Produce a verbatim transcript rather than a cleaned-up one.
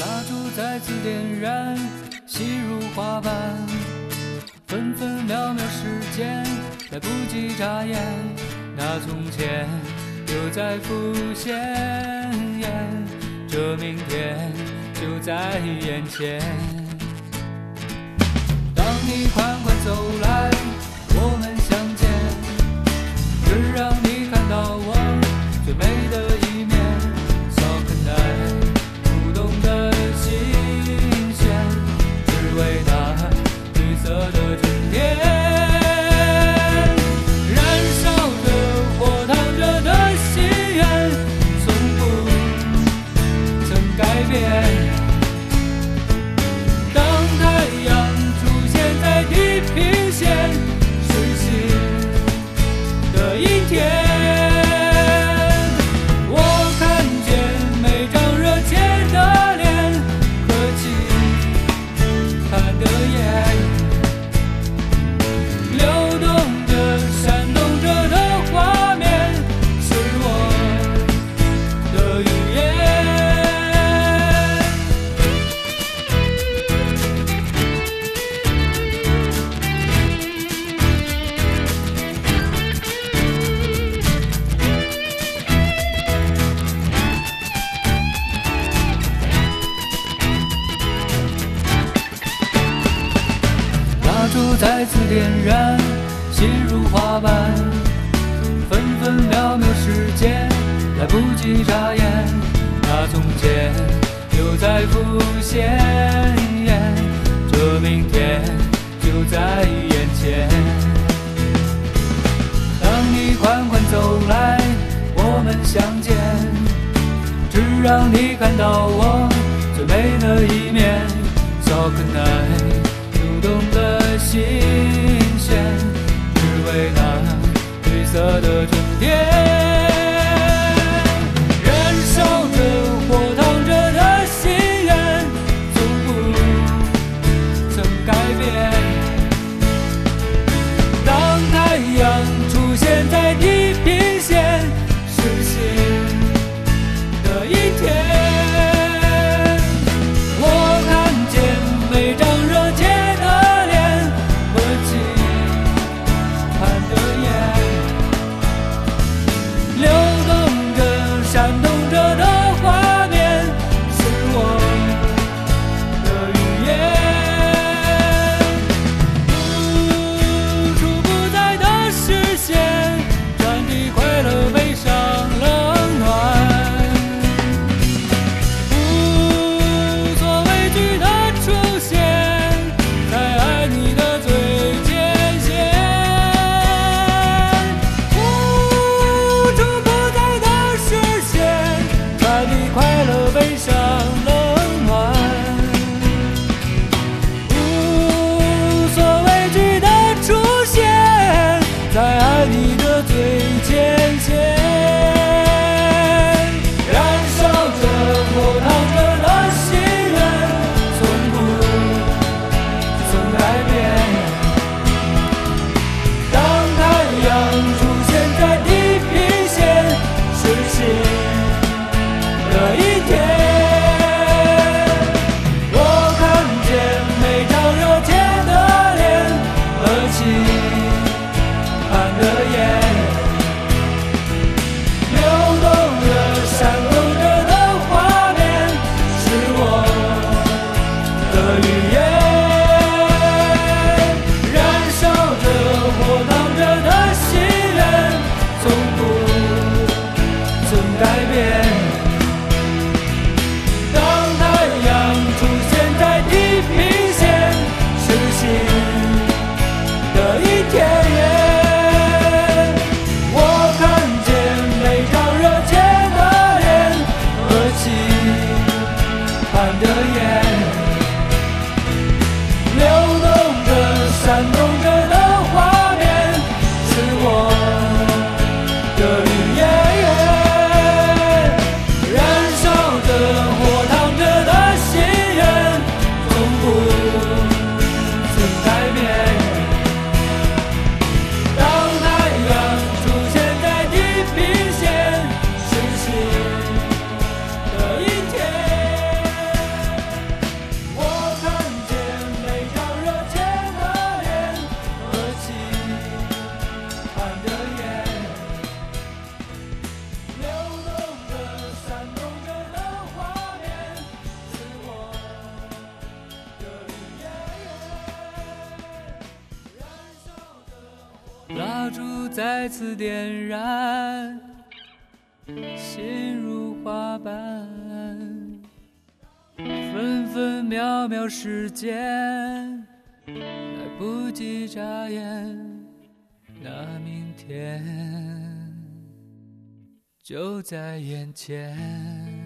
蜡烛再次点燃，细如花瓣，分分秒秒时间来不及眨眼，那从前又在浮现，这明天就在眼前。当你缓缓走来，我们相见，只让你看到我最美的一面，少看待不懂的新鲜，只为那绿色的春天。燃烧着火烫着的心愿，从不曾改变。当太阳出现在地平线，实现的一天，我看见每张热切的脸和期盼的眼，流动着闪动着的画面，是我的语言。蜡烛再次点燃，心如花瓣，分分秒秒时间来不及眨眼，那从前又在浮现，这明天就在眼前。当你缓缓走来，我们相见，只让你看到我最美的一面，少可奈流动的新鲜，只为那绿色的春天。燃烧着火烫着的心愿，从不曾改变。当太阳出现在地平线，实现的一天，我看见每张热切的脸和期盼的眼， 再次点燃，心如花瓣，分分秒秒时间来不及眨眼，那明天就在眼前。